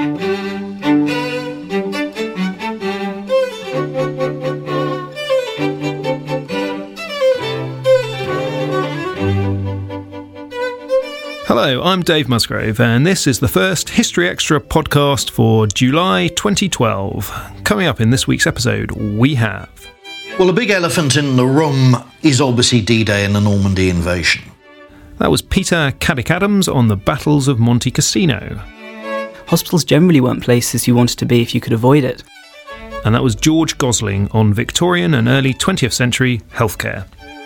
Hello, I'm Dave Musgrave, and this is the first History Extra podcast for July 2012. Coming up in this week's episode, we have... Well, a big elephant in the room is obviously D-Day and the Normandy invasion. That was Peter Caddick-Adams on the battles of Monte Cassino. Hospitals generally weren't places you wanted to be if you could avoid it. And that was George Gosling on Victorian and early 20th century healthcare.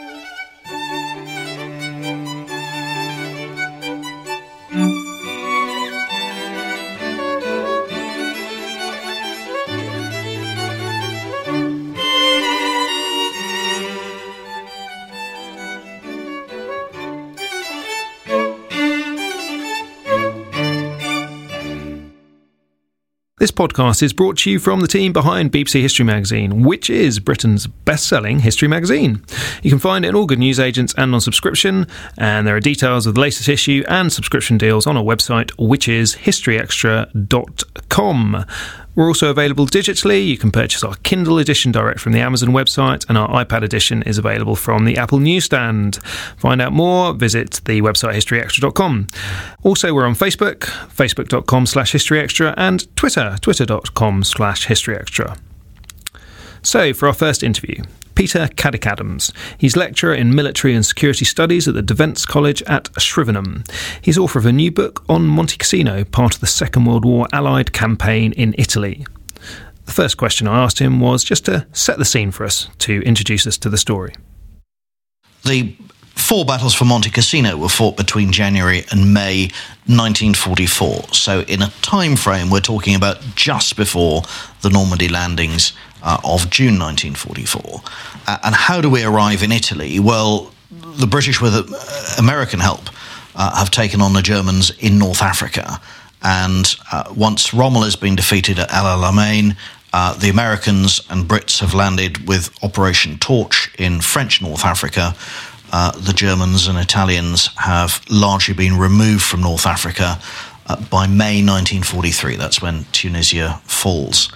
This podcast is brought to you from the team behind BBC History Magazine, which is Britain's best-selling history magazine. You can find it in all good newsagents and on subscription, and there are details of the latest issue and subscription deals on our website, which is historyextra.com. We're also available digitally. You can purchase our Kindle edition direct from the Amazon website, and our iPad edition is available from the Apple newsstand. Find out more, visit the website historyextra.com. Also, we're on Facebook, facebook.com/historyextra, and Twitter, twitter.com/historyextra. So, for our first interview, Peter Caddick-Adams. He's lecturer in military and security studies at the Defence College at Shrivenham. He's author of a new book on Monte Cassino, part of the Second World War Allied campaign in Italy. The first question I asked him was just to set the scene for us, to introduce us to the story. The four battles for Monte Cassino were fought between January and May 1944. So in a time frame, we're talking about just before the Normandy landings of June 1944. And how do we arrive in Italy? Well, the British, with American help, have taken on the Germans in North Africa. And once Rommel has been defeated at El Alamein, the Americans and Brits have landed with Operation Torch in French North Africa. The Germans and Italians have largely been removed from North Africa by May 1943. That's when Tunisia falls.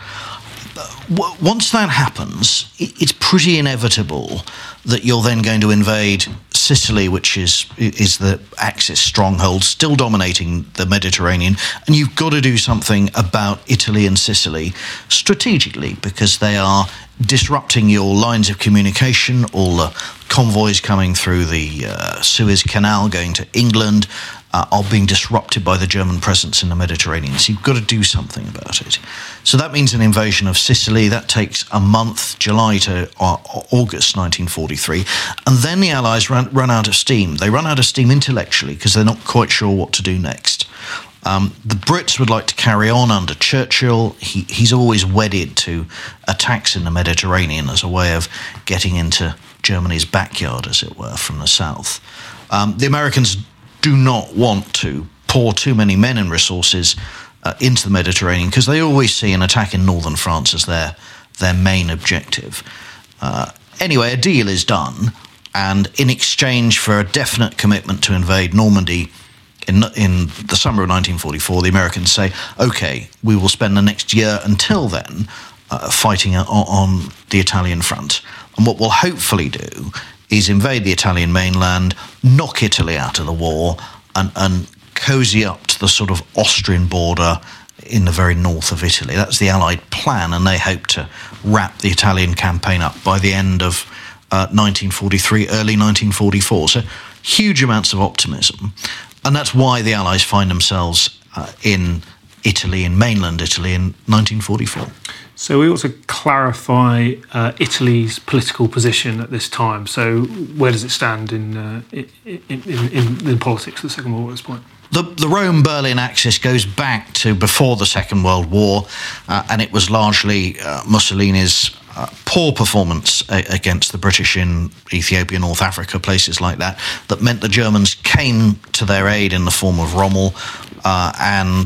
Once that happens, it's pretty inevitable that you're then going to invade Sicily, which is the Axis stronghold, still dominating the Mediterranean, and you've got to do something about Italy and Sicily strategically, because they are disrupting your lines of communication, all the convoys coming through the Suez Canal going to England are being disrupted by the German presence in the Mediterranean. So you've got to do something about it. So that means an invasion of Sicily. That takes a month, July to August 1943. And then the Allies run out of steam. They run out of steam intellectually because they're not quite sure what to do next. The Brits would like to carry on under Churchill. He's always wedded to attacks in the Mediterranean as a way of getting into Germany's backyard, as it were, from the south. The Americans do not want to pour too many men and resources into the Mediterranean because they always see an attack in northern France as their main objective. Anyway, a deal is done, and in exchange for a definite commitment to invade Normandy in the summer of 1944, the Americans say, OK, we will spend the next year until then fighting on the Italian front. And what we'll hopefully do is invade the Italian mainland, knock Italy out of the war, and cosy up to the sort of Austrian border in the very north of Italy. That's the Allied plan, and they hope to wrap the Italian campaign up by the end of 1943, early 1944. So huge amounts of optimism. And that's why the Allies find themselves in Italy, in mainland Italy, in 1944. So we ought to clarify Italy's political position at this time. So where does it stand in politics of the Second World War at this point? The Rome-Berlin axis goes back to before the Second World War, and it was largely Mussolini's poor performance against the British in Ethiopia, North Africa, places like that, that meant the Germans came to their aid in the form of Rommel, and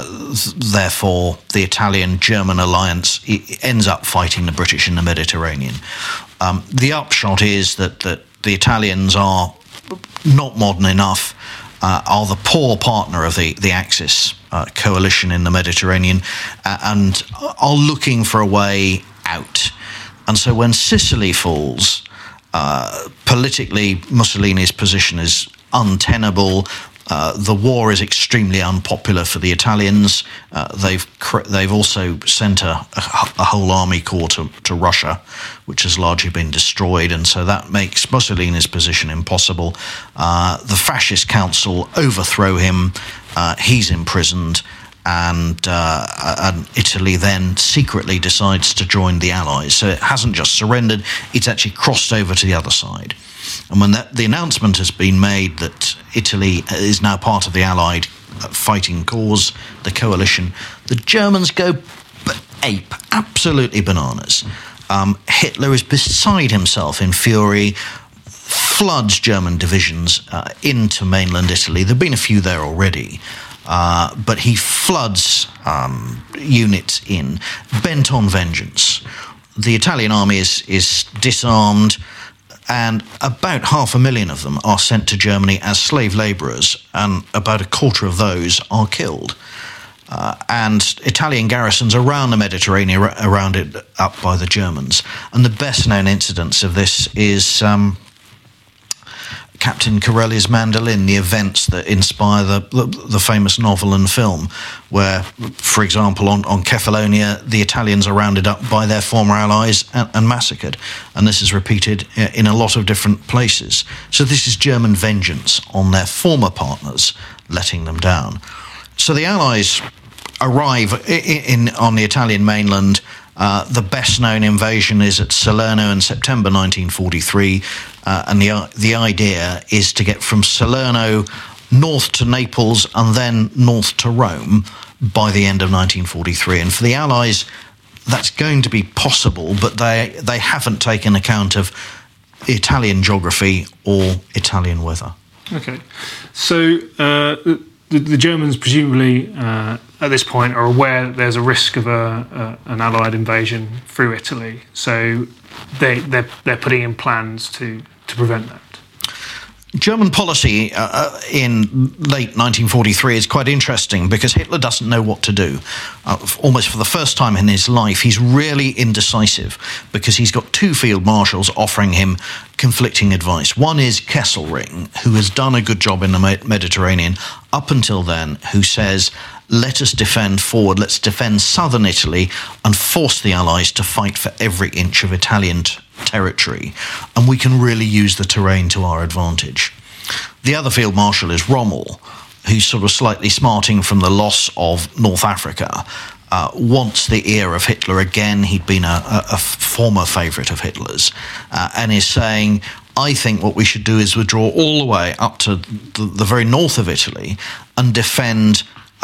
therefore the Italian-German alliance ends up fighting the British in the Mediterranean. The upshot is that the Italians are not modern enough. are the poor partner of the Axis coalition in the Mediterranean, and are looking for a way out. And so when Sicily falls, politically Mussolini's position is untenable. The war is extremely unpopular for the Italians. They've also sent a whole army corps to Russia, which has largely been destroyed, and so that makes Mussolini's position impossible. The fascist council overthrow him. He's imprisoned, and Italy then secretly decides to join the Allies. So it hasn't just surrendered; it's actually crossed over to the other side. And when the announcement has been made that Italy is now part of the Allied fighting cause, the coalition, the Germans go ape, absolutely bananas. Hitler is beside himself in fury, floods German divisions into mainland Italy. There have been a few there already, but he floods units in, bent on vengeance. The Italian army is disarmed, and about 500,000 of them are sent to Germany as slave labourers, and about a quarter of those are killed. And Italian garrisons around the Mediterranean are rounded up by the Germans. And the best-known incidents of this is Captain Corelli's mandolin, the events that inspire the famous novel and film, where, for example, on Kefalonia, the Italians are rounded up by their former allies and massacred. And this is repeated in a lot of different places. So this is German vengeance on their former partners, letting them down. So the Allies arrive on the Italian mainland. The best-known invasion is at Salerno in September 1943, and the idea is to get from Salerno north to Naples and then north to Rome by the end of 1943. And for the Allies, that's going to be possible, but they haven't taken account of Italian geography or Italian weather. Okay, so the Germans presumably at this point are aware that there's a risk of an Allied invasion through Italy, so they're putting in plans to prevent that. German policy in late 1943 is quite interesting because Hitler doesn't know what to do. Almost for the first time in his life, he's really indecisive because he's got two field marshals offering him conflicting advice. One is Kesselring, who has done a good job in the Mediterranean up until then, who says, let us defend forward, let's defend southern Italy and force the Allies to fight for every inch of Italian territory, and we can really use the terrain to our advantage. The other field marshal is Rommel, who's sort of slightly smarting from the loss of North Africa, wants the ear of Hitler again. He'd been a former favourite of Hitler's, and is saying, I think what we should do is withdraw all the way up to the very north of Italy and defend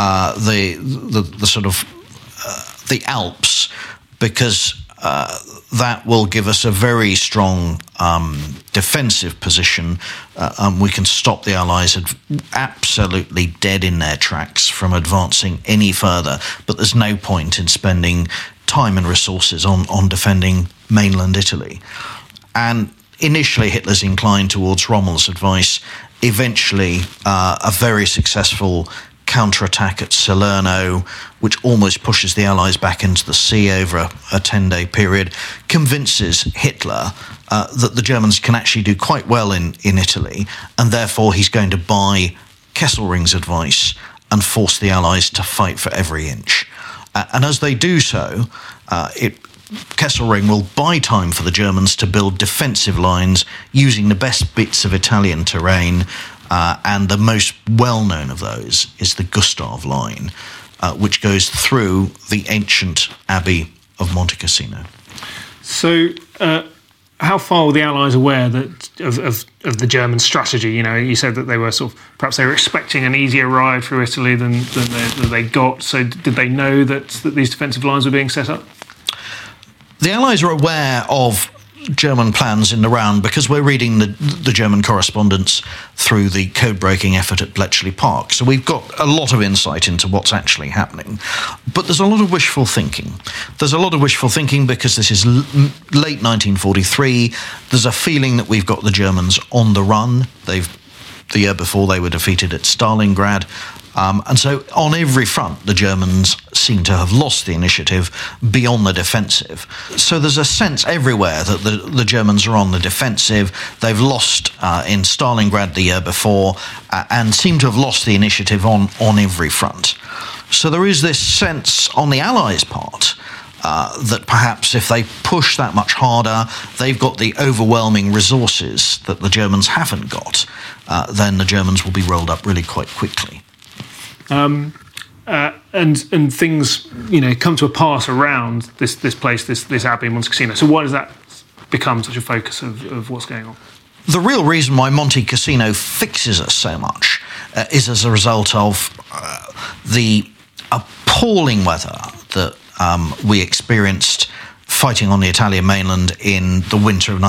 the sort of the Alps, because that will give us a very strong defensive position, and we can stop the Allies absolutely dead in their tracks from advancing any further. But there's no point in spending time and resources on defending mainland Italy. And initially Hitler's inclined towards Rommel's advice. Eventually a very successful counterattack at Salerno, which almost pushes the Allies back into the sea over a 10-day period, convinces Hitler that the Germans can actually do quite well in Italy, and therefore he's going to buy Kesselring's advice and force the Allies to fight for every inch. And as they do so, Kesselring will buy time for the Germans to build defensive lines using the best bits of Italian terrain, and the most well-known of those is the Gustav Line, which goes through the ancient Abbey of Monte Cassino. So, how far were the Allies aware that of the German strategy? You know, you said that they were perhaps they were expecting an easier ride through Italy than they got. So, did they know that these defensive lines were being set up? The Allies are aware of German plans in the round because we're reading the German correspondence through the code-breaking effort at Bletchley Park. So we've got a lot of insight into what's actually happening. But there's a lot of wishful thinking. There's a lot of wishful thinking because this is late 1943. There's a feeling that we've got the Germans on the run. They've The year before, they were defeated at Stalingrad. And so on every front, the Germans seem to have lost the initiative beyond the defensive. So there's a sense everywhere that the Germans are on the defensive. They've lost in Stalingrad the year before and seem to have lost the initiative on every front. So there is this sense on the Allies' part that perhaps if they push that much harder, they've got the overwhelming resources that the Germans haven't got, then the Germans will be rolled up really quite quickly. And things, come to a pass around this place, this abbey in Monte Cassino. So why does that become such a focus of what's going on? The real reason why Monte Cassino fixes us so much is as a result of the appalling weather that we experienced fighting on the Italian mainland in the winter of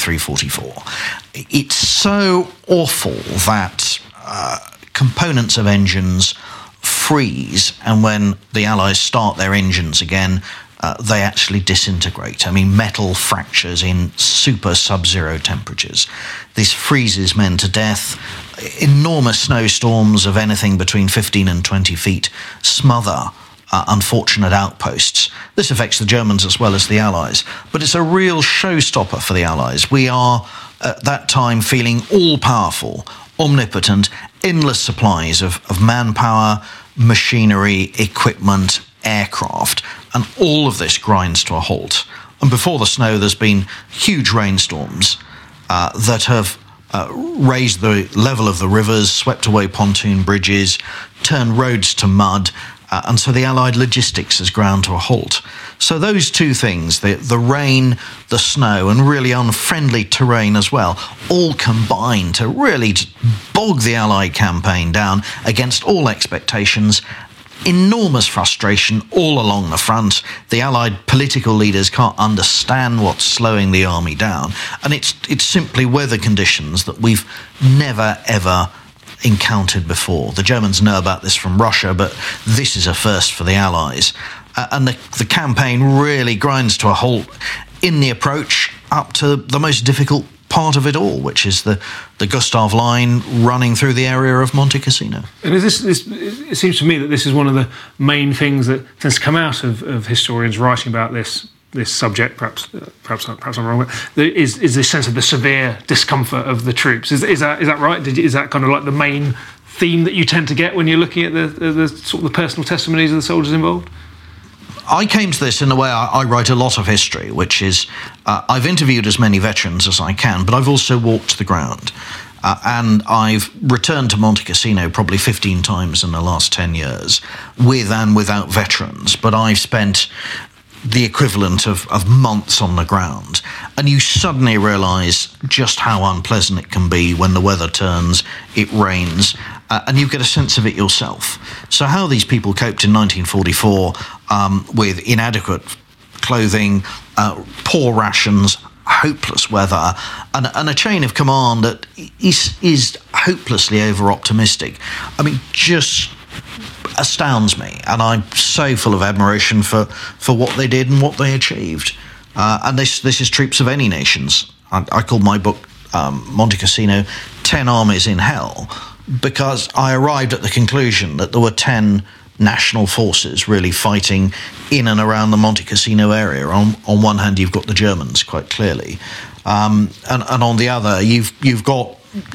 1943-44. It's so awful that components of engines freeze, and when the Allies start their engines again, they actually disintegrate. I mean, metal fractures in super sub-zero temperatures. This freezes men to death. Enormous snowstorms of anything between 15 and 20 feet smother unfortunate outposts. This affects the Germans as well as the Allies, but it's a real showstopper for the Allies. We are, at that time, feeling all-powerful, omnipotent, endless supplies of manpower, machinery, equipment, aircraft, and all of this grinds to a halt. And before the snow, there's been huge rainstorms that have raised the level of the rivers, swept away pontoon bridges, turned roads to mud, and so the Allied logistics has ground to a halt. So those two things, the rain, the snow, and really unfriendly terrain as well, all combine to really bog the Allied campaign down against all expectations. Enormous frustration all along the front. The Allied political leaders can't understand what's slowing the army down. And it's simply weather conditions that we've never, ever encountered before. The Germans know about this from Russia, but this is a first for the Allies. And the campaign really grinds to a halt in the approach up to the most difficult part of it all, which is the Gustav Line running through the area of Monte Cassino. And it seems to me that this is one of the main things that tends to come out of historians writing about this subject. Perhaps I'm wrong. But is this sense of the severe discomfort of the troops? Is that right? Is that kind of like the main theme that you tend to get when you're looking at the sort of the personal testimonies of the soldiers involved? I came to this in the way I write a lot of history, which is I've interviewed as many veterans as I can, but I've also walked the ground. And I've returned to Monte Cassino probably 15 times in the last 10 years, with and without veterans. But I've spent the equivalent of months on the ground. And you suddenly realise just how unpleasant it can be when the weather turns, it rains, and you get a sense of it yourself. So how these people coped in 1944 with inadequate clothing, poor rations, hopeless weather, and a chain of command that is hopelessly over-optimistic, I mean, just astounds me. And I'm so full of admiration for what they did and what they achieved. And this is troops of any nations. I called my book Monte Cassino 10 Armies in Hell, because I arrived at the conclusion that there were 10 national forces really fighting in and around the Monte Cassino area. On one hand, you've got the Germans, quite clearly. And on the other, you've got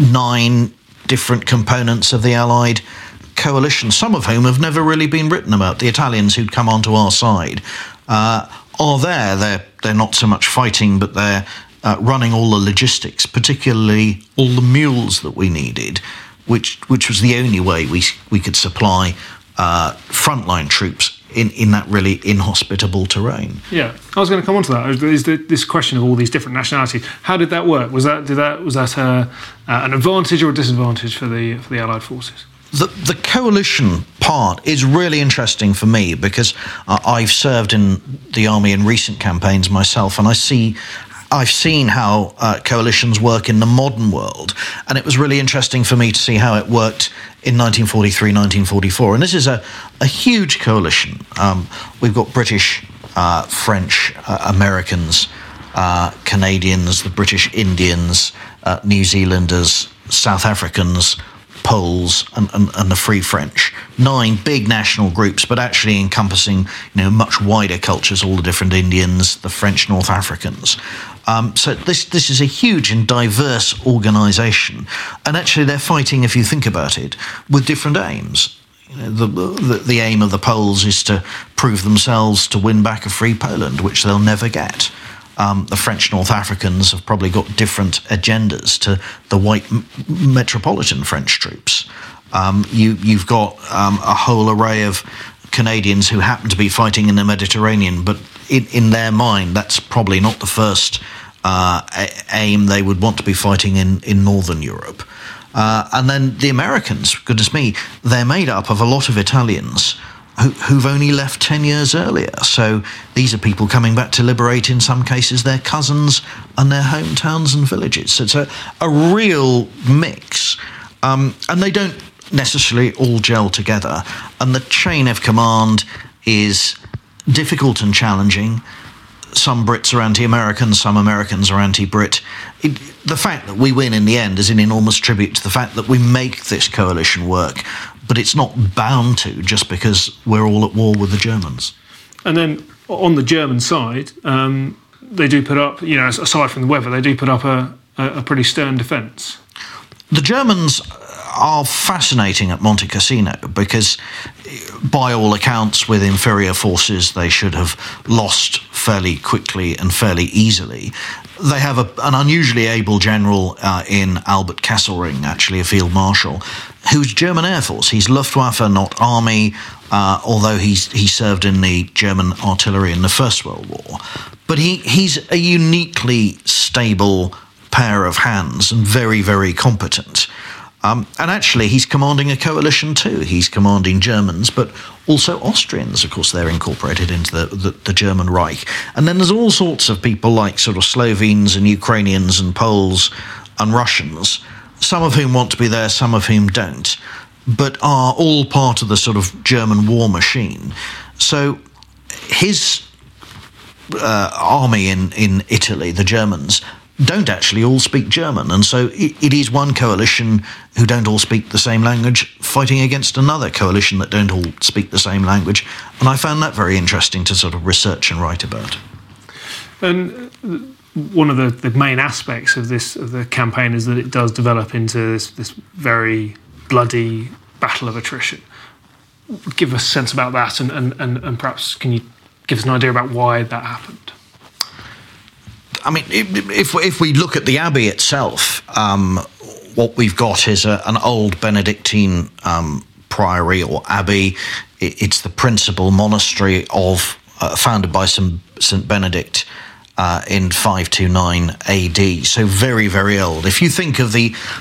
9 different components of the Allied coalition, some of whom have never really been written about. The Italians who'd come onto our side are there. They're not so much fighting, but they're running all the logistics, particularly all the mules that we needed, which was the only way we could supply frontline troops in that really inhospitable terrain. Yeah, I was going to come on to that. Is this question of all these different nationalities? How did that work? Was that an advantage or a disadvantage for the Allied forces? The coalition part is really interesting for me because I've served in the army in recent campaigns myself, and I've seen how coalitions work in the modern world, and it was really interesting for me to see how it worked in 1943, 1944. And this is a huge coalition. We've got British, French, Americans, Canadians, the British Indians, New Zealanders, South Africans, Poles, and the Free French. 9 big national groups, but actually encompassing much wider cultures, all the different Indians, the French North Africans. So this is a huge and diverse organisation, and actually they're fighting, if you think about it, with different aims. The aim of the Poles is to prove themselves to win back a free Poland, which they'll never get. The French North Africans have probably got different agendas to the white metropolitan French troops. You've got a whole array of Canadians who happen to be fighting in the Mediterranean, but in their mind, that's probably not the first aim they would want to be fighting in Northern Europe. And then the Americans, goodness me, they're made up of a lot of Italians who've only left 10 years earlier. So these are people coming back to liberate, in some cases, their cousins and their hometowns and villages. So it's a real mix. And they don't necessarily all gel together. And the chain of command is difficult and challenging. Some Brits are anti-American, some Americans are anti-Brit. The fact that we win in the end is an enormous tribute to the fact that we make this coalition work, but it's not bound to just because we're all at war with the Germans. And then on the German side, they do put up, aside from the weather, they do put up a pretty stern defence. The Germans are fascinating at Monte Cassino because, by all accounts, with inferior forces, they should have lost fairly quickly and fairly easily. They have an unusually able general in Albert Kesselring, actually a field marshal, who's German Air Force. He's Luftwaffe, not Army, although he served in the German artillery in the First World War. But he's a uniquely stable pair of hands and very, very competent. And actually, he's commanding a coalition too. He's commanding Germans, but also Austrians. Of course, they're incorporated into the German Reich. And then there's all sorts of people like sort of Slovenes and Ukrainians and Poles and Russians, some of whom want to be there, some of whom don't, but are all part of the sort of German war machine. So his army in Italy, the Germans, don't actually all speak German, and so it is one coalition who don't all speak the same language fighting against another coalition that don't all speak the same language, and I found that very interesting to sort of research and write about. And one of the main aspects of the campaign is that it does develop into this very bloody battle of attrition. Give us a sense about that, and perhaps can you give us an idea about why that happened? I mean, if we look at the abbey itself, what we've got is an old Benedictine priory or abbey. It's the principal monastery founded by St. Benedict in 529 AD. So very, very old. If you think of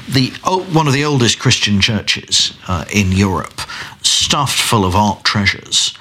one of the oldest Christian churches in Europe, stuffed full of art treasures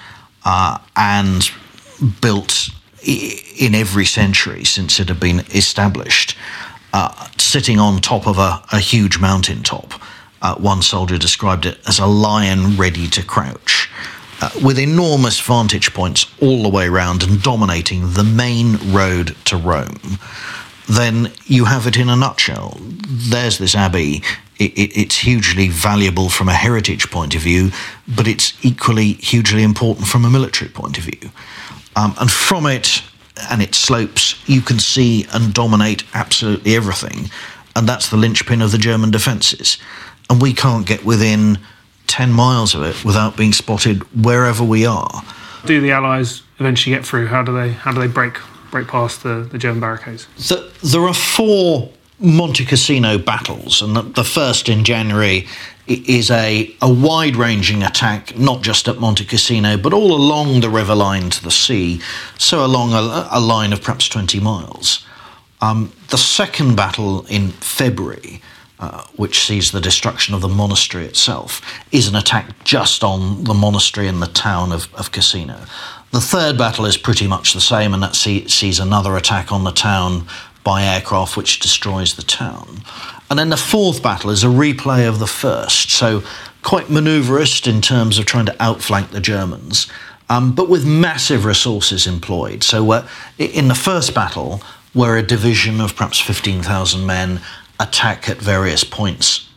and built in every century since it had been established, sitting on top of a huge mountaintop. One soldier described it as a lion ready to crouch, with enormous vantage points all the way around and dominating the main road to Rome. Then you have it in a nutshell. There's this abbey. It's hugely valuable from a heritage point of view, but it's equally hugely important from a military point of view. And from it and its slopes, you can see and dominate absolutely everything. And that's the linchpin of the German defences. And we can't get within 10 miles of it without being spotted wherever we are. Do the Allies eventually get through? How do they break past the German barricades? There are 4 Monte Cassino battles, and the first in January is a wide-ranging attack, not just at Monte Cassino, but all along the river line to the sea, so along a line of perhaps 20 miles. The second battle in February, which sees the destruction of the monastery itself, is an attack just on the monastery and the town of Cassino. The third battle is pretty much the same, and that sees another attack on the town by aircraft, which destroys the town. And then the fourth battle is a replay of the first, so quite manoeuvrist in terms of trying to outflank the Germans, but with massive resources employed. So in the first battle, where a division of perhaps 15,000 men attack at various points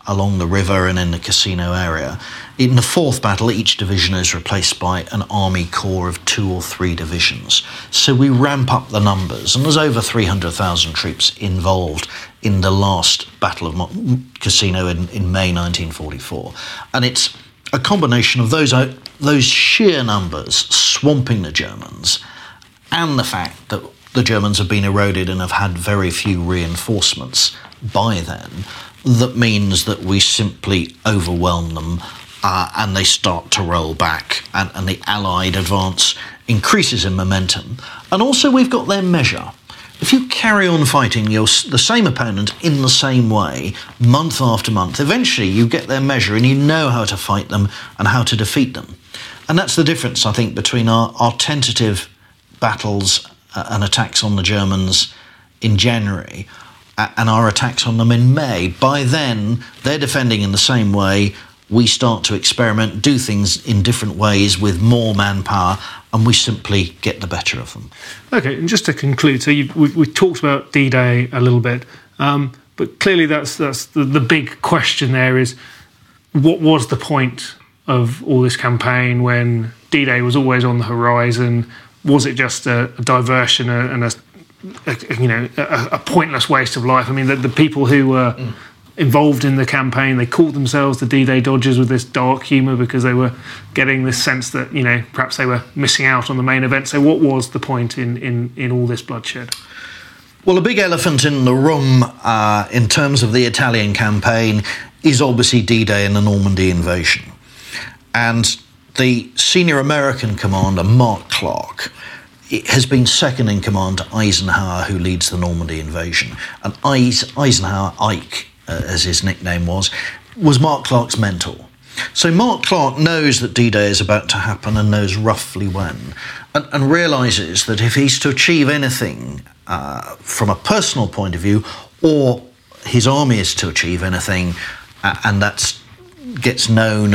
along the river and in the Cassino area. In the fourth battle, each division is replaced by an army corps of 2 or 3 divisions. So we ramp up the numbers, and there's over 300,000 troops involved in the last Battle of Cassino in May 1944. And it's a combination of those sheer numbers swamping the Germans and the fact that the Germans have been eroded and have had very few reinforcements by then, that means that we simply overwhelm them and they start to roll back, and the Allied advance increases in momentum. And also we've got their measure. If you carry on fighting the same opponent in the same way, month after month, eventually you get their measure and you know how to fight them and how to defeat them. And that's the difference, I think, between our tentative battles and attacks on the Germans in January and our attacks on them in May. By then, they're defending in the same way. We start to experiment, do things in different ways with more manpower, and we simply get the better of them. Okay, and just to conclude, so we talked about D-Day a little bit, but clearly that's the big question there is, what was the point of all this campaign when D-Day was always on the horizon? Was it just a diversion and a pointless waste of life? I mean, the people who were involved in the campaign, they called themselves the D-Day Dodgers with this dark humour because they were getting this sense that, perhaps they were missing out on the main event. So what was the point in all this bloodshed? Well, a big elephant in the room in terms of the Italian campaign is obviously D-Day and the Normandy invasion. And the senior American commander, Mark Clark, has been second in command to Eisenhower, who leads the Normandy invasion. And Eisenhower, Ike, as his nickname was Mark Clark's mentor. So Mark Clark knows that D-Day is about to happen and knows roughly when, and realises that if he's to achieve anything from a personal point of view, or his army is to achieve anything, and that gets known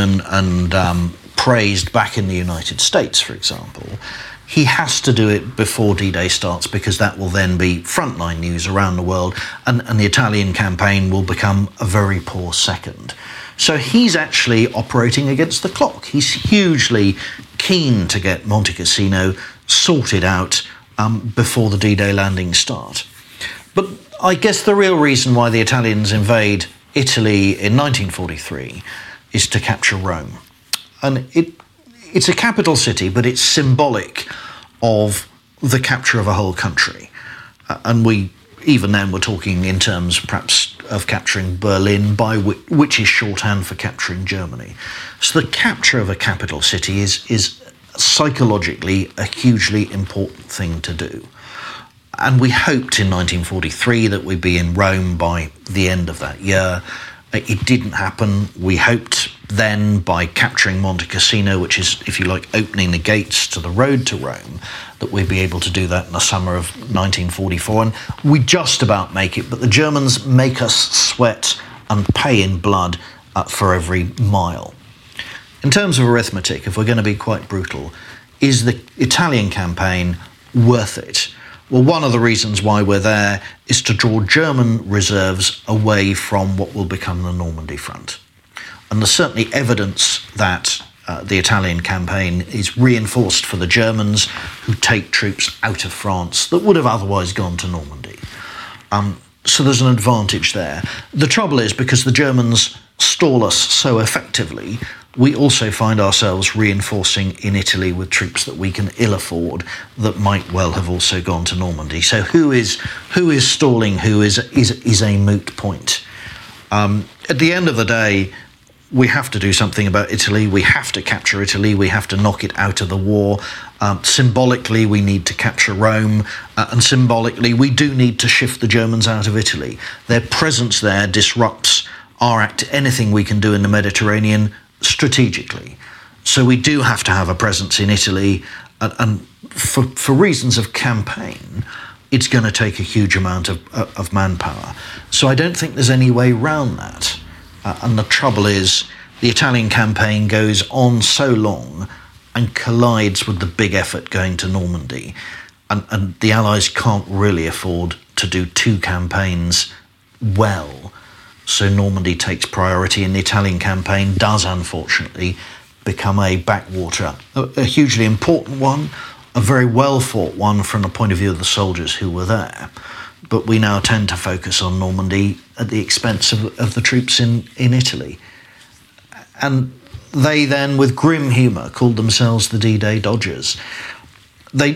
and praised back in the United States, for example, he has to do it before D-Day starts, because that will then be frontline news around the world, and the Italian campaign will become a very poor second. So he's actually operating against the clock. He's hugely keen to get Monte Cassino sorted out before the D-Day landings start. But I guess the real reason why the Italians invade Italy in 1943 is to capture Rome. And it's a capital city, but it's symbolic of the capture of a whole country. And even then we're talking in terms perhaps of capturing Berlin, which is shorthand for capturing Germany. So the capture of a capital city is psychologically a hugely important thing to do. And we hoped in 1943 that we'd be in Rome by the end of that year. It didn't happen. We hoped then by capturing Monte Cassino, which is, if you like, opening the gates to the road to Rome, that we'd be able to do that in the summer of 1944. And we just about make it, but the Germans make us sweat and pay in blood for every mile. In terms of arithmetic, if we're going to be quite brutal, is the Italian campaign worth it? Well, one of the reasons why we're there is to draw German reserves away from what will become the Normandy front. And there's certainly evidence that the Italian campaign is reinforced for the Germans, who take troops out of France that would have otherwise gone to Normandy. So there's an advantage there. The trouble is, because the Germans stall us so effectively, we also find ourselves reinforcing in Italy with troops that we can ill afford, that might well have also gone to Normandy. So who is stalling who is a moot point. At the end of the day, we have to do something about Italy. We have to capture Italy. We have to knock it out of the war. Symbolically, we need to capture Rome. And symbolically, we do need to shift the Germans out of Italy. Their presence there disrupts anything we can do in the Mediterranean strategically. So we do have to have a presence in Italy. And for reasons of campaign, it's going to take a huge amount of manpower. So I don't think there's any way round that. And the trouble is, the Italian campaign goes on so long and collides with the big effort going to Normandy. And the Allies can't really afford to do two campaigns well. so Normandy takes priority, and the Italian campaign does unfortunately become a backwater, a hugely important one, a very well fought one from the point of view of the soldiers who were there. But we now tend to focus on Normandy at the expense of the troops in Italy. And they then, with grim humour, called themselves the D-Day Dodgers. The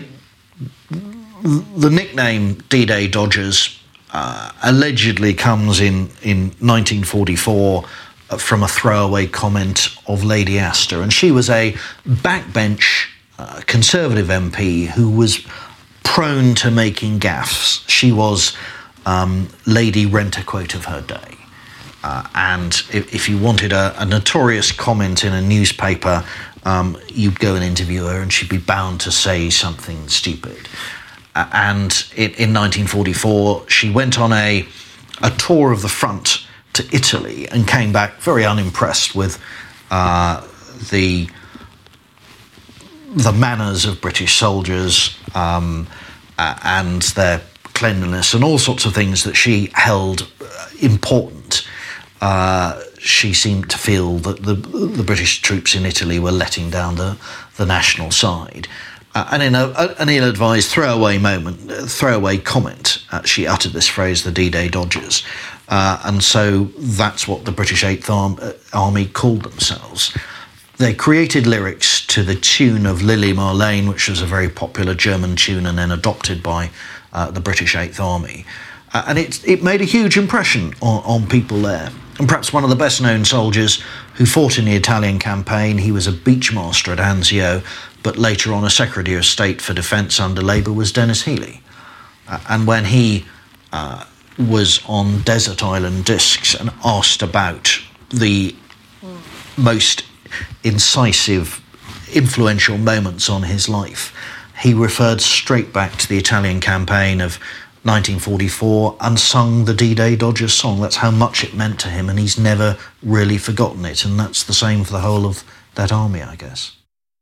nickname D-Day Dodgers allegedly comes in 1944 from a throwaway comment of Lady Astor, and she was a backbench Conservative MP who was prone to making gaffes. She was Lady Rent-a-Quote of her day. And if you wanted a notorious comment in a newspaper, you'd go and interview her and she'd be bound to say something stupid. And in 1944, she went on a tour of the front to Italy and came back very unimpressed with the manners of British soldiers and their cleanliness and all sorts of things that she held important. She seemed to feel that the British troops in Italy were letting down the national side. And in an ill-advised throwaway comment, she uttered this phrase, the D-Day Dodgers. And so that's what the British 8th Army called themselves. They created lyrics to the tune of Lily Marlene, which was a very popular German tune and then adopted by the British 8th Army. And it made a huge impression on people there. And perhaps one of the best-known soldiers who fought in the Italian campaign, he was a beachmaster at Anzio, but later on a Secretary of State for Defence under Labour, was Denis Healey. And when he was on Desert Island Discs and asked about the most incisive, influential moments on his life, he referred straight back to the Italian campaign of 1944 and sung the D-Day Dodgers song. That's how much it meant to him, and he's never really forgotten it, and that's the same for the whole of that army, I guess.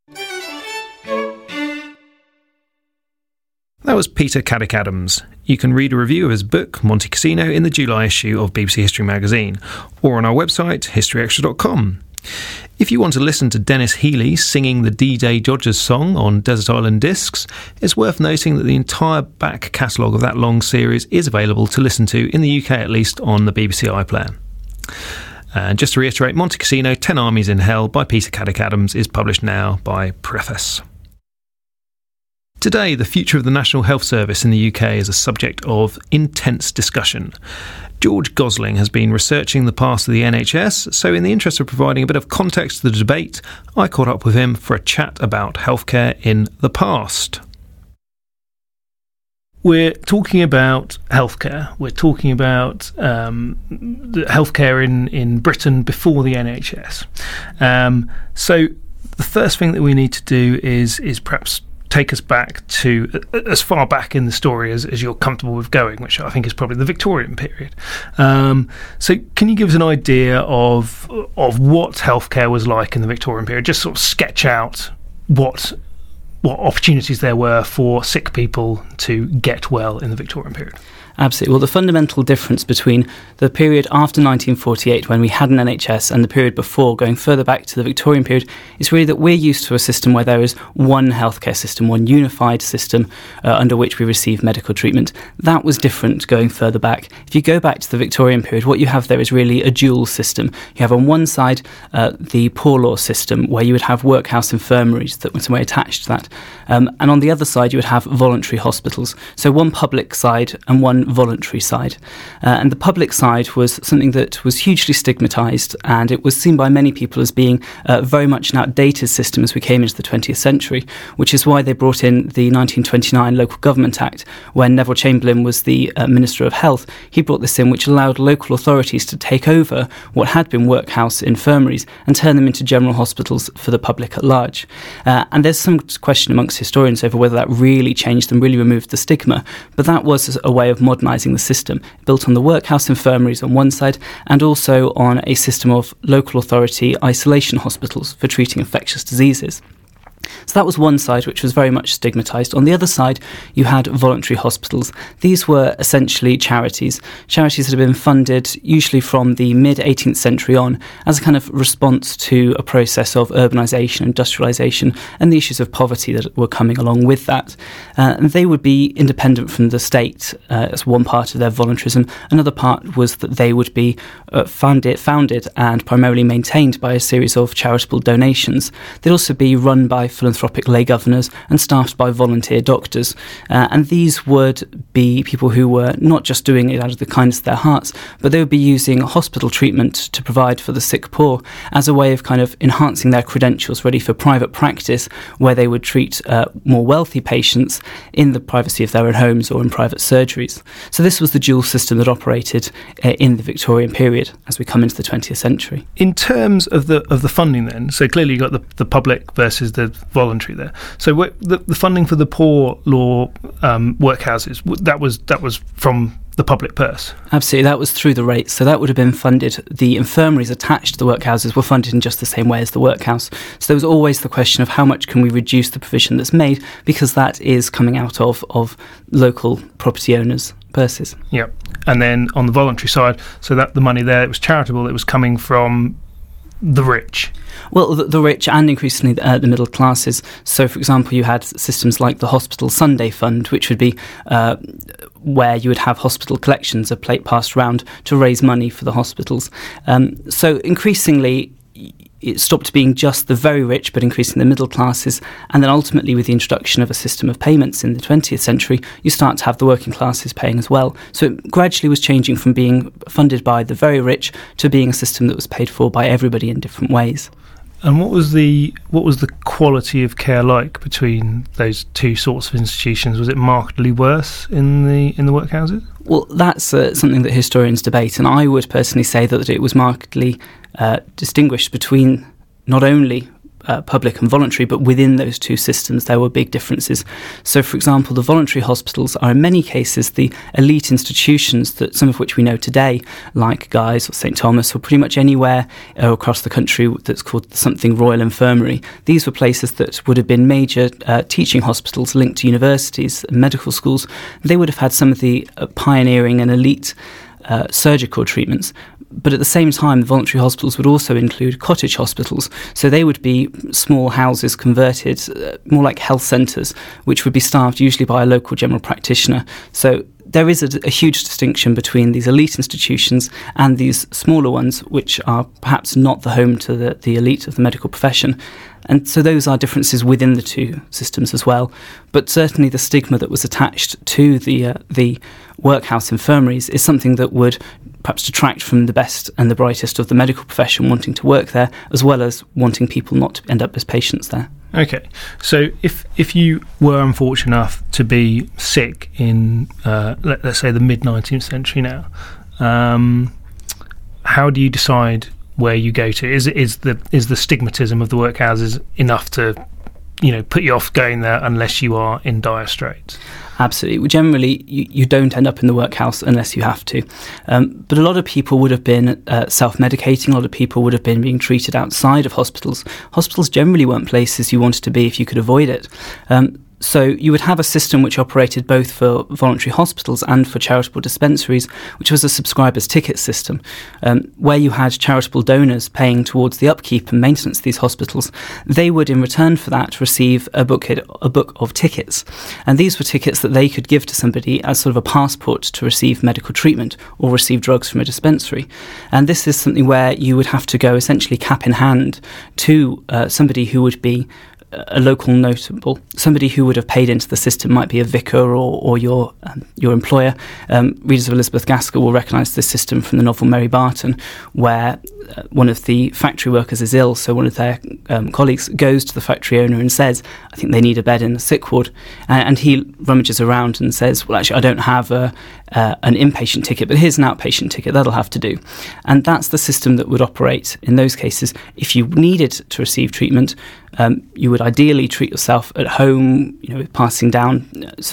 That was Peter Caddick-Adams. You can read a review of his book, Monte Cassino, in the July issue of BBC History magazine, or on our website, historyextra.com. If you want to listen to Denis Healey singing the D-Day Dodgers song on Desert Island Discs, it's worth noting that the entire back catalogue of that long series is available to listen to, in the UK at least, on the BBC iPlayer. And just to reiterate, Monte Cassino, 10 Armies in Hell by Peter Caddick-Adams is published now by Preface. Today, the future of the National Health Service in the UK is a subject of intense discussion. George Gosling has been researching the past of the NHS, so in the interest of providing a bit of context to the debate, I caught up with him for a chat about healthcare in the past. We're talking about healthcare. We're talking about the healthcare in Britain before the NHS. So the first thing that we need to do is perhaps take us back to as far back in the story as you're comfortable with going, which I think is probably the Victorian period. So can you give us an idea of what healthcare was like in the Victorian period? Just sort of sketch out what opportunities there were for sick people to get well in the Victorian period. Absolutely. Well, the fundamental difference between the period after 1948, when we had an NHS, and the period before, going further back to the Victorian period, is really that we're used to a system where there is one healthcare system, one unified system under which we receive medical treatment. That was different going further back. If you go back to the Victorian period, what you have there is really a dual system. You have on one side the poor law system, where you would have workhouse infirmaries that were somewhere attached to that. And on the other side, you would have voluntary hospitals. So one public side and one voluntary side. And the public side was something that was hugely stigmatised, and it was seen by many people as being very much an outdated system as we came into the 20th century, which is why they brought in the 1929 Local Government Act. When Neville Chamberlain was the Minister of Health, he brought this in, which allowed local authorities to take over what had been workhouse infirmaries and turn them into general hospitals for the public at large. And there's some question amongst historians over whether that really changed and really removed the stigma, but that was a way of modernising the system, built on the workhouse infirmaries on one side and also on a system of local authority isolation hospitals for treating infectious diseases. So that was one side, which was very much stigmatised. On the other side, you had voluntary hospitals. These were essentially charities that had been funded usually from the mid-18th century on as a kind of response to a process of urbanisation, industrialisation, and the issues of poverty that were coming along with that. And they would be independent from the state as one part of their voluntarism. Another part was that they would be founded and primarily maintained by a series of charitable donations. They'd also be run by philanthropic lay governors and staffed by volunteer doctors. And these would be people who were not just doing it out of the kindness of their hearts, but they would be using hospital treatment to provide for the sick poor as a way of kind of enhancing their credentials ready for private practice, where they would treat more wealthy patients in the privacy of their own homes or in private surgeries. So this was the dual system that operated in the Victorian period as we come into the 20th century. In terms of the funding then, so clearly you got the public versus the voluntary there. So the funding for the poor law workhouses, that was from the public purse? Absolutely, that was through the rates. So that would have been funded. The infirmaries attached to the workhouses were funded in just the same way as the workhouse. So there was always the question of how much can we reduce the provision that's made, because that is coming out of local property owners' purses. Yeah. And then on the voluntary side, so that the money there, it was charitable, it was coming from the rich. Well, the rich and increasingly the middle classes. So, for example, you had systems like the Hospital Sunday Fund, which would be where you would have hospital collections, a plate passed around to raise money for the hospitals. So increasingly, it stopped being just the very rich, but increasing the middle classes. And then ultimately, with the introduction of a system of payments in the 20th century, you start to have the working classes paying as well. So it gradually was changing from being funded by the very rich to being a system that was paid for by everybody in different ways. And what was the quality of care like between those two sorts of institutions? Was it markedly worse in the workhouses? Well, that's something that historians debate, and I would personally say that it was markedly distinguished between not only public and voluntary, but within those two systems there were big differences. So, for example, the voluntary hospitals are in many cases the elite institutions that some of which we know today, like Guy's or St Thomas, or pretty much anywhere across the country that's called something Royal Infirmary. These were places that would have been major teaching hospitals linked to universities and medical schools. They would have had some of the pioneering and elite surgical treatments. But at the same time, the voluntary hospitals would also include cottage hospitals. So they would be small houses converted, more like health centres, which would be staffed usually by a local general practitioner. So there is a huge distinction between these elite institutions and these smaller ones, which are perhaps not the home to the elite of the medical profession. And so those are differences within the two systems as well. But certainly the stigma that was attached to the workhouse infirmaries is something that would perhaps detract from the best and the brightest of the medical profession wanting to work there, as well as wanting people not to end up as patients there. Okay, so if you were unfortunate enough to be sick in, let's say, the mid-19th century now, how do you decide where you go to? Is the stigmatism of the workhouses enough to, put you off going there unless you are in dire straits? Absolutely. Generally, you don't end up in the workhouse unless you have to. But a lot of people would have been self-medicating. A lot of people would have been being treated outside of hospitals. Hospitals generally weren't places you wanted to be if you could avoid it. So you would have a system which operated both for voluntary hospitals and for charitable dispensaries, which was a subscriber's ticket system, where you had charitable donors paying towards the upkeep and maintenance of these hospitals. They would, in return for that, receive a book of tickets. And these were tickets that they could give to somebody as sort of a passport to receive medical treatment or receive drugs from a dispensary. And this is something where you would have to go essentially cap in hand to somebody who would be a local notable, somebody who would have paid into the system, might be a vicar or your employer. Readers of Elizabeth Gaskell will recognise this system from the novel Mary Barton, where one of the factory workers is ill, so one of their colleagues goes to the factory owner and says, I think they need a bed in the sick ward. And he rummages around and says, well, actually, I don't have an inpatient ticket, but here's an outpatient ticket, that'll have to do. And that's the system that would operate in those cases. If you needed to receive treatment, you would ideally treat yourself at home, passing down sort of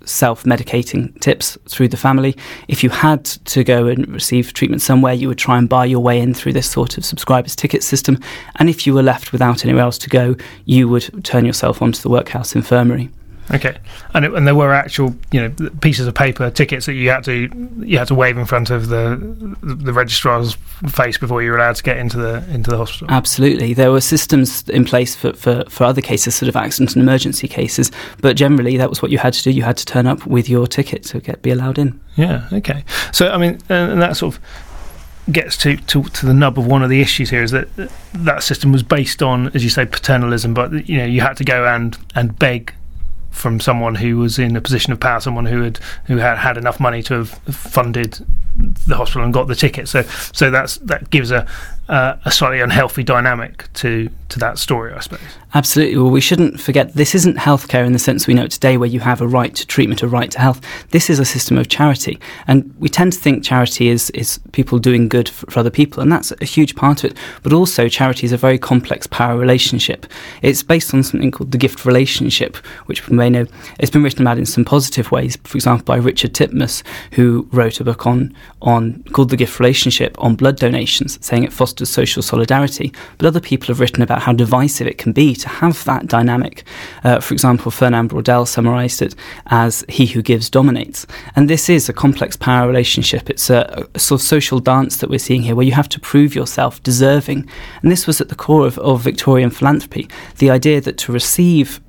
self-medicating tips through the family. If you had to go and receive treatment somewhere, you would try and buy your way in through this sort of subscriber's ticket system. And if you were left without anywhere else to go, you would turn yourself onto the workhouse infirmary. Okay, and there were actual, pieces of paper, tickets that you had to wave in front of the registrar's face before you were allowed to get into the hospital. Absolutely, there were systems in place for other cases, sort of accident and emergency cases, but generally that was what you had to do. You had to turn up with your ticket to be allowed in. Yeah. Okay. So and that sort of gets to the nub of one of the issues here, is that system was based on, as you say, paternalism, but you had to go and beg from someone who was in a position of power, someone who had enough money to have funded the hospital and got the ticket. So that gives a slightly unhealthy dynamic to that story, I suppose. Absolutely. Well, we shouldn't forget this isn't healthcare in the sense we know it today, where you have a right to treatment, a right to health. This is a system of charity, and we tend to think charity is people doing good for other people, and that's a huge part of it. But also, charity is a very complex power relationship. It's based on something called the gift relationship, which we may know. It's been written about in some positive ways, for example, by Richard Titmuss, who wrote a book called The Gift Relationship on blood donations, saying it fosters social solidarity. But other people have written about how divisive it can be to have that dynamic. For example, Fernand Braudel summarised it as he who gives dominates. And this is a complex power relationship. It's a sort of social dance that we're seeing here, where you have to prove yourself deserving. And this was at the core of Victorian philanthropy, the idea that to receive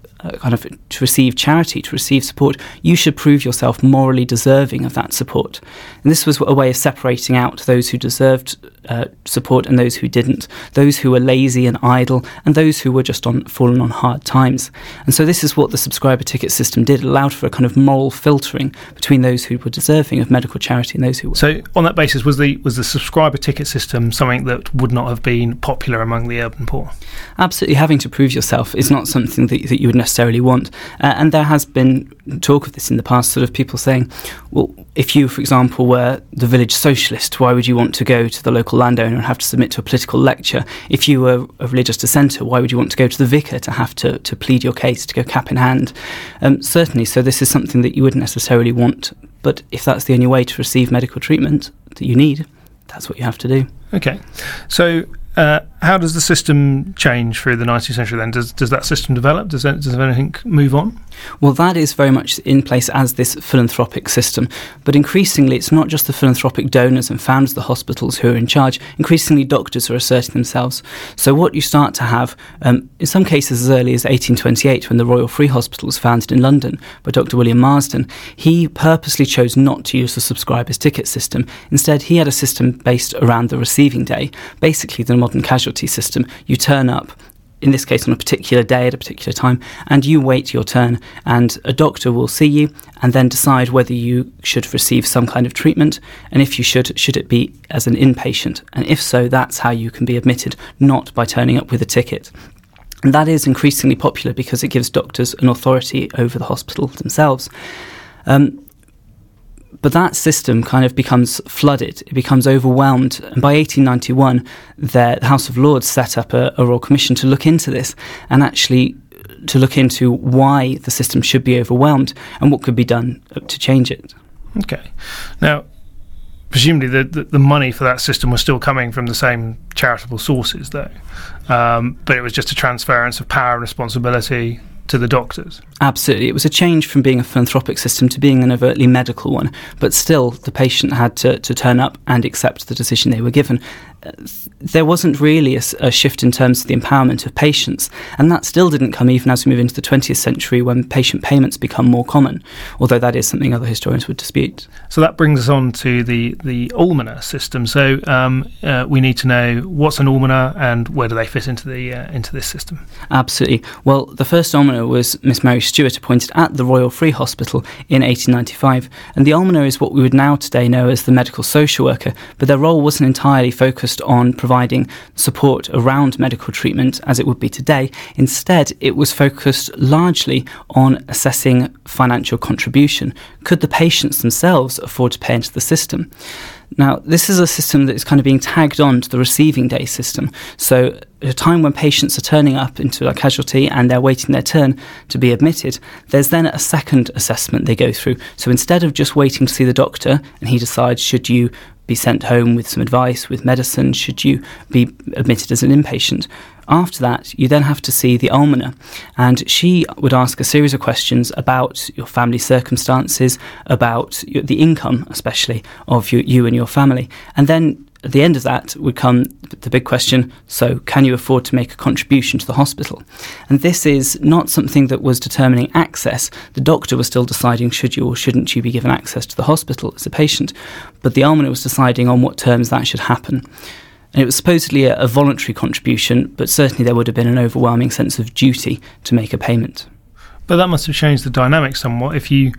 charity, to receive support, you should prove yourself morally deserving of that support. And this was a way of separating out those who deserved support and those who didn't, those who were lazy and idle, and those who were just fallen on hard times. And so this is what the subscriber ticket system did. It allowed for a kind of moral filtering between those who were deserving of medical charity and those who weren't. So on that basis, was the subscriber ticket system something that would not have been popular among the urban poor? Absolutely. Having to prove yourself is not something that you would necessarily want. And there has been talk of this in the past, sort of people saying, well, if you, for example, were the village socialist, why would you want to go to the local landowner and have to submit to a political lecture? If you were a religious dissenter, why would you want to go to the vicar to have to plead your case, to go cap in hand? Certainly, so this is something that you wouldn't necessarily want, but if that's the only way to receive medical treatment that you need, that's what you have to do. Okay, so how does the system change through the 19th century then? Does that system develop? Does anything move on? Well, that is very much in place as this philanthropic system. But increasingly, it's not just the philanthropic donors and founders of the hospitals who are in charge. Increasingly, doctors are asserting themselves. So what you start to have, in some cases as early as 1828, when the Royal Free Hospital was founded in London by Dr. William Marsden, he purposely chose not to use the subscriber's ticket system. Instead, he had a system based around the receiving day, basically the modern casualty system. You turn up, in this case on a particular day at a particular time, and you wait your turn, and a doctor will see you and then decide whether you should receive some kind of treatment, and if you should it be as an inpatient, and if so, that's how you can be admitted, not by turning up with a ticket. And that is increasingly popular because it gives doctors an authority over the hospital themselves. But that system kind of becomes flooded, it becomes overwhelmed, and by 1891 the House of Lords set up a Royal Commission to look into this, and actually to look into why the system should be overwhelmed and what could be done to change it. Okay. Now, presumably the money for that system was still coming from the same charitable sources, though, but it was just a transference of power and responsibility to the doctors. Absolutely. It was a change from being a philanthropic system to being an overtly medical one, but still the patient had to turn up and accept the decision they were given. There wasn't really a shift in terms of the empowerment of patients, and that still didn't come even as we move into the 20th century when patient payments become more common, although that is something other historians would dispute. So that brings us on to the almoner system. So we need to know what's an almoner and where do they fit into this system? Absolutely. Well, the first almoner was Miss Mary Stuart, appointed at the Royal Free Hospital in 1895, and the almoner is what we would now today know as the medical social worker, but their role wasn't entirely focused focused on providing support around medical treatment as it would be today. Instead, it was focused largely on assessing financial contribution. Could the patients themselves afford to pay into the system? Now, this is a system that is kind of being tagged on to the receiving day system. So at a time when patients are turning up into a casualty and they're waiting their turn to be admitted, there's then a second assessment they go through. So instead of just waiting to see the doctor and he decides, should you be sent home with some advice, with medicine, should you be admitted as an inpatient, after that, you then have to see the almoner, and she would ask a series of questions about your family circumstances, about the income, especially, of you and your family. And then at the end of that would come the big question, so can you afford to make a contribution to the hospital? And this is not something that was determining access. The doctor was still deciding should you or shouldn't you be given access to the hospital as a patient, but the almoner was deciding on what terms that should happen. And it was supposedly a voluntary contribution, but certainly there would have been an overwhelming sense of duty to make a payment. But that must have changed the dynamic somewhat. If you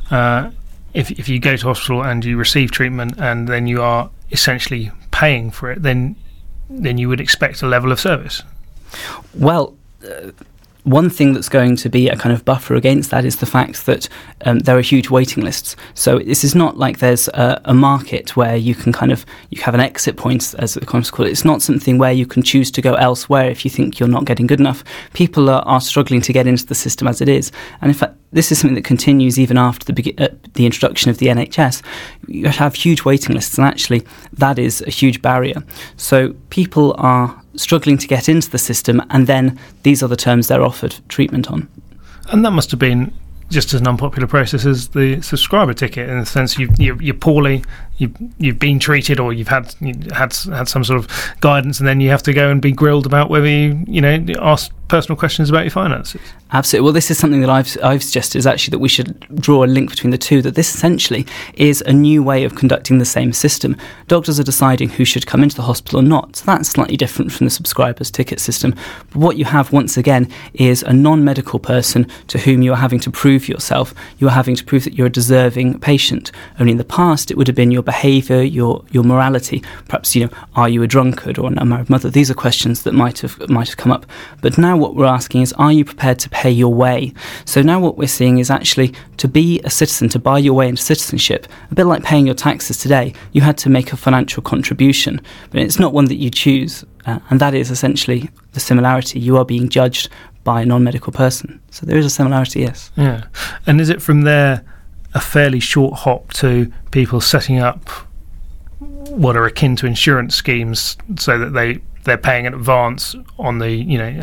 if you go to hospital and you receive treatment and then you are essentially paying for it, then you would expect a level of service. Well, one thing that's going to be a kind of buffer against that is the fact that there are huge waiting lists. So this is not like there's a market where you can you have an exit point, as the economists call it. It's not something where you can choose to go elsewhere if you think you're not getting good enough. People are struggling to get into the system as it is. And in fact, this is something that continues even after the introduction of the NHS. You have huge waiting lists, and actually that is a huge barrier. So people are struggling to get into the system, and then these are the terms they're offered treatment on. And that must have been just as an unpopular process as the subscriber ticket, in the sense you're poorly, you've been treated, or you've had some sort of guidance, and then you have to go and be grilled about whether you ask personal questions about your finances. Absolutely. Well, this is something that I've suggested, is actually that we should draw a link between the two, that this essentially is a new way of conducting the same system. Doctors are deciding who should come into the hospital or not. So that's slightly different from the subscriber's ticket system. But what you have, once again, is a non-medical person to whom you are having to prove yourself. You are having to prove that you're a deserving patient. Only in the past, it would have been your behaviour, your morality. Perhaps, are you a drunkard or an unmarried mother? These are questions that might have come up. But now what we're asking is, are you prepared to pay your way? So now what we're seeing is actually to be a citizen, to buy your way into citizenship, a bit like paying your taxes today, you had to make a financial contribution, but it's not one that you choose. And that is essentially the similarity. You are being judged by a non-medical person. So there is a similarity, yes. Yeah. And is it from there a fairly short hop to people setting up what are akin to insurance schemes, so that they're paying in advance on the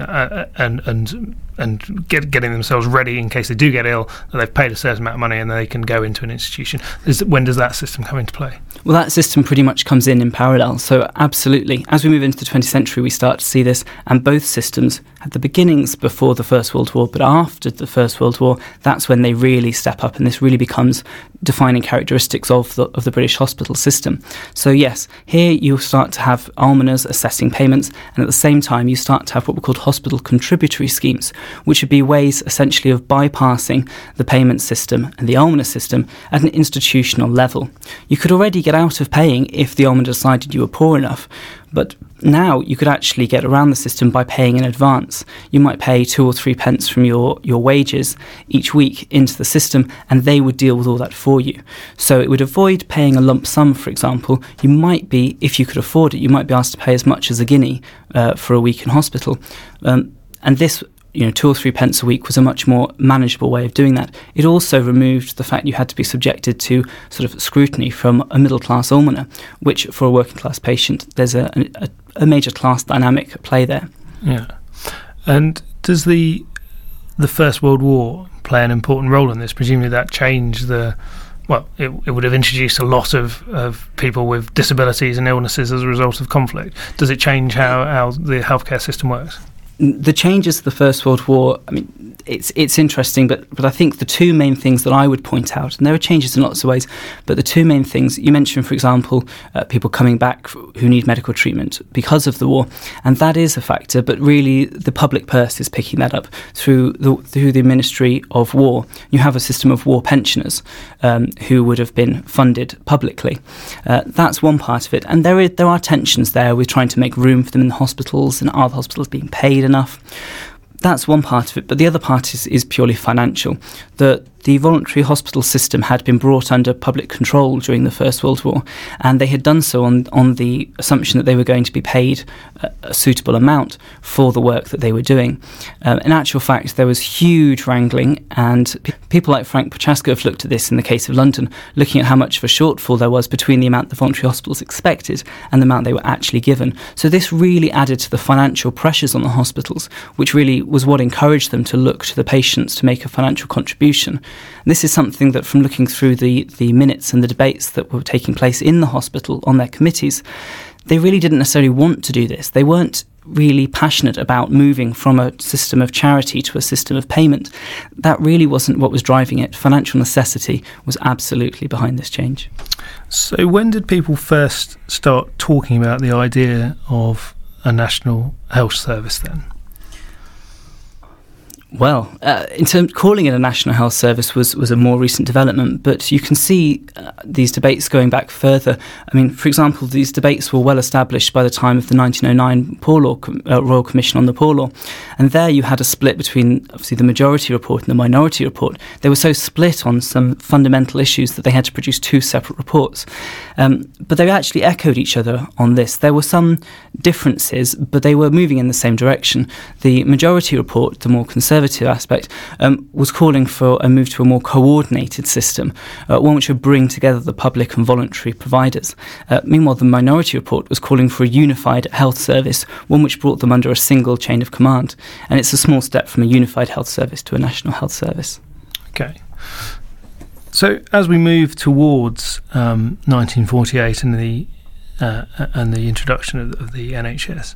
and getting themselves ready in case they do get ill, that they've paid a certain amount of money and they can go into an institution? When does that system come into play? Well, that system pretty much comes in parallel. So absolutely, as we move into the 20th century, we start to see this, and both systems had the beginnings before the First World War, but after the First World War, that's when they really step up, and this really becomes defining characteristics of the British hospital system. So yes, here you start to have almoners assessing payments, and at the same time you start to have what were called hospital contributory schemes, which would be ways essentially of bypassing the payment system and the almoner system at an institutional level. You could already get out of paying if the almoner decided you were poor enough, but now you could actually get around the system by paying in advance. You might pay 2 or 3 pence from your wages each week into the system, and they would deal with all that for you. So it would avoid paying a lump sum, for example. You might be, if you could afford it, you might be asked to pay as much as a guinea for a week in hospital. And this 2 or 3 pence a week was a much more manageable way of doing that. It also removed the fact you had to be subjected to sort of scrutiny from a middle-class almoner, which for a working-class patient, there's a major class dynamic at play there. Yeah. And does the First World War play an important role in this? Presumably that changed it would have introduced a lot of people with disabilities and illnesses as a result of conflict. Does it change how the healthcare system works? The changes of the First World War, I mean, it's interesting, but I think the two main things that I would point out, and there are changes in lots of ways, but the two main things, you mentioned, for example, people coming back who need medical treatment because of the war, and that is a factor, but really the public purse is picking that up through the Ministry of War. You have a system of war pensioners who would have been funded publicly. That's one part of it, and there are tensions there with trying to make room for them in the hospitals, and are the hospitals being paid enough? That's one part of it, but the other part is purely financial. The voluntary hospital system had been brought under public control during the First World War, and they had done so on the assumption that they were going to be paid a suitable amount for the work that they were doing. In actual fact, there was huge wrangling, and people like Frank Prochaska have looked at this in the case of London, looking at how much of a shortfall there was between the amount the voluntary hospitals expected and the amount they were actually given. So this really added to the financial pressures on the hospitals, which really was what encouraged them to look to the patients to make a financial contribution. And this is something that, from looking through the minutes and the debates that were taking place in the hospital on their committees, they really didn't necessarily want to do this. They weren't really passionate about moving from a system of charity to a system of payment. That really wasn't what was driving it. Financial necessity was absolutely behind this change. So when did people first start talking about the idea of a national health service then? Well, in terms calling it a national health service was a more recent development, but you can see these debates going back further. I mean, for example, these debates were well established by the time of the 1909 Poor Law Royal Commission on the Poor Law, and there you had a split between obviously the majority report and the minority report. They were so split on some fundamental issues that they had to produce two separate reports, but they actually echoed each other on this. There were some differences, but they were moving in the same direction. The majority report, the more conservative aspect, was calling for a move to a more coordinated system, one which would bring together the public and voluntary providers. Meanwhile, the minority report was calling for a unified health service, one which brought them under a single chain of command. And it's a small step from a unified health service to a national health service. Okay. So as we move towards 1948 and the introduction of the NHS,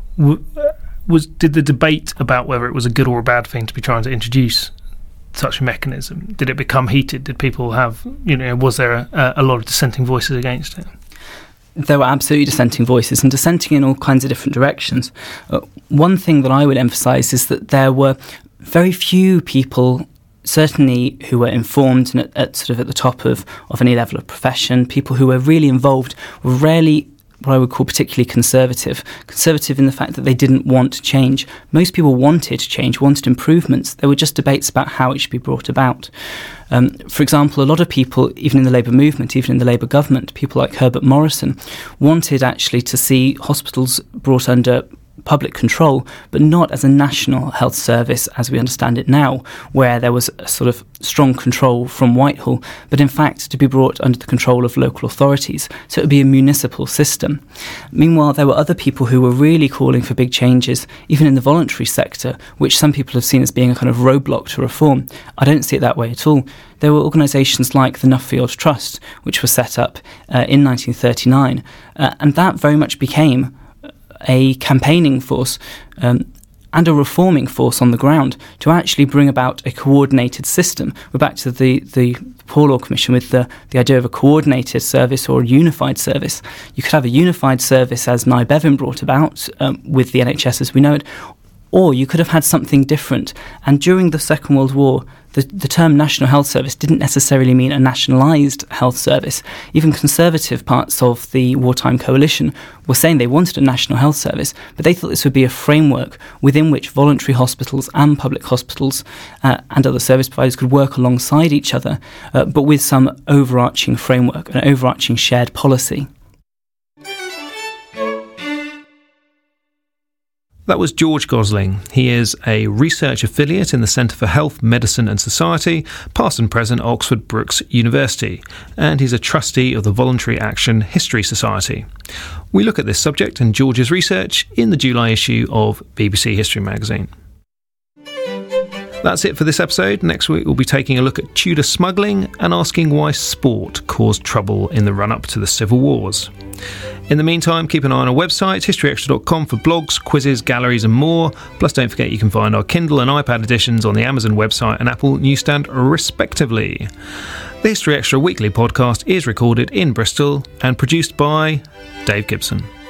did the debate about whether it was a good or a bad thing to be trying to introduce such a mechanism, did it become heated? Did people have, was there a lot of dissenting voices against it? There were absolutely dissenting voices, and dissenting in all kinds of different directions. One thing that I would emphasise is that there were very few people, certainly who were informed and at the top of any level of profession. People who were really involved were rarely what I would call particularly conservative in the fact that they didn't want change. Most people wanted change, wanted improvements. There were just debates about how it should be brought about. For example, a lot of people, even in the Labour movement, even in the Labour government, people like Herbert Morrison, wanted actually to see hospitals brought under public control, but not as a national health service as we understand it now, where there was a sort of strong control from Whitehall, but in fact to be brought under the control of local authorities. So it would be a municipal system. Meanwhile, there were other people who were really calling for big changes, even in the voluntary sector, which some people have seen as being a kind of roadblock to reform. I don't see it that way at all. There were organisations like the Nuffield Trust, which was set up in 1939, and that very much became a campaigning force and a reforming force on the ground to actually bring about a coordinated system. We're back to the Poor Law Commission with the idea of a coordinated service or a unified service. You could have a unified service as Nye Bevan brought about with the NHS as we know it, or you could have had something different. And during the Second World War, the term National Health Service didn't necessarily mean a nationalised health service. Even conservative parts of the wartime coalition were saying they wanted a national health service, but they thought this would be a framework within which voluntary hospitals and public hospitals and other service providers could work alongside each other, but with some overarching framework, an overarching shared policy. That was George Gosling. He is a research affiliate in the Centre for Health, Medicine and Society, past and present Oxford Brookes University, and he's a trustee of the Voluntary Action History Society. We look at this subject and George's research in the July issue of BBC History magazine. That's it for this episode. Next week we'll be taking a look at Tudor smuggling and asking why sport caused trouble in the run-up to the Civil Wars. In the meantime, keep an eye on our website, historyextra.com, for blogs, quizzes, galleries and more. Plus, don't forget you can find our Kindle and iPad editions on the Amazon website and Apple newsstand respectively. The History Extra weekly podcast is recorded in Bristol and produced by Dave Gibson.